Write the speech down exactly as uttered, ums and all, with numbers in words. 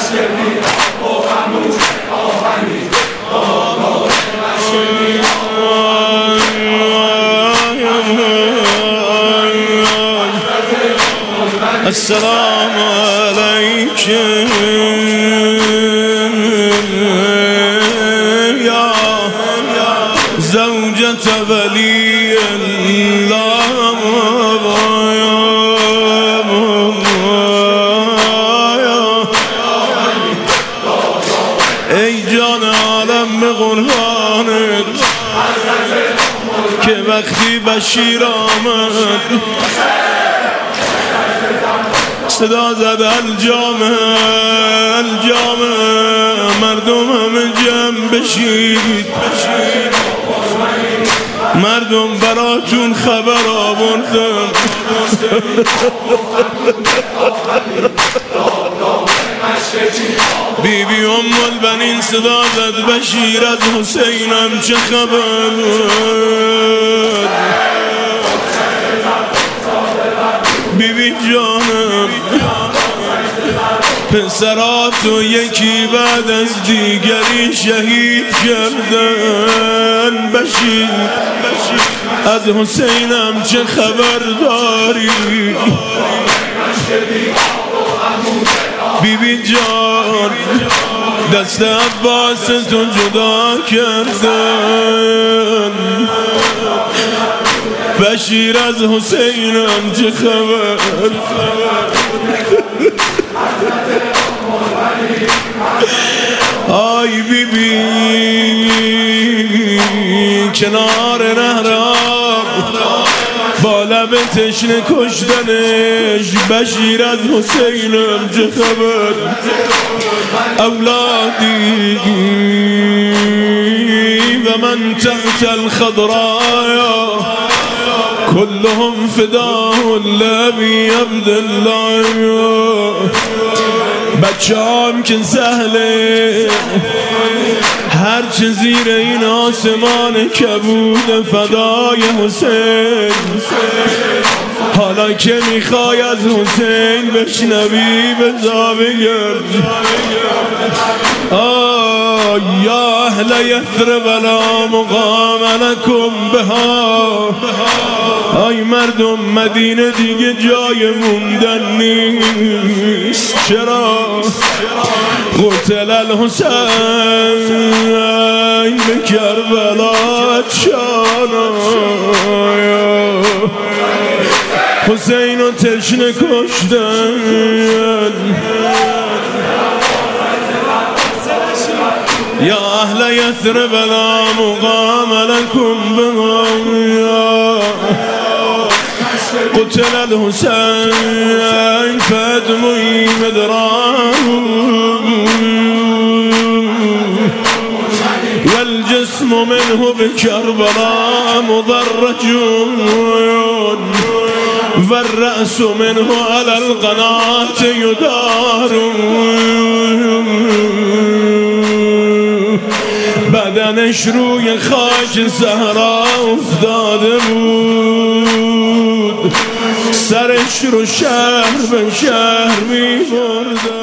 السلام عليكم يا زوجة ولي الله ای جان عالم به قربانت که وقتی بشیر آمد صدا زد الجامه الجامه مردم همه جمع بشید مردم براتون خبر آوردم بی بی ام البنین صدا زد بشیر از حسینم چه خبر بی بی جانم پسراتو یکی بعد از دیگری شهید کردن بشیر از حسینم چه خبر داری بی بی جان دست عباس تو جدا کردن بشیر از حسینم چه خبر آی بی بی کنار نهر آب با لب تشنه کشتنش بشیر از حسینم چه خبر اولادی و من تحت الخضراء كلهم فداه لبی عبدالله بچه هم که سهله هرچه زیر این آسمان کبود فدای حسین حالا که میخوای از حسین بشنوی بزا بگم آه یا اهل یثرب لا مقام لکم بها آی مردم مدینه دیگه جای موندن نیست چرا قتل الحسین به کربلا چانا حسین و تشنه کشتن یا اهل یثرب لا مقام لکم بها قتل الحسين فدمي مدراه والجسم منه بكربلاء مضرج والرأس منه على القناة يدار بدنش روی خاک صحرا افتاده بود سرش رو شهر به شهر می برد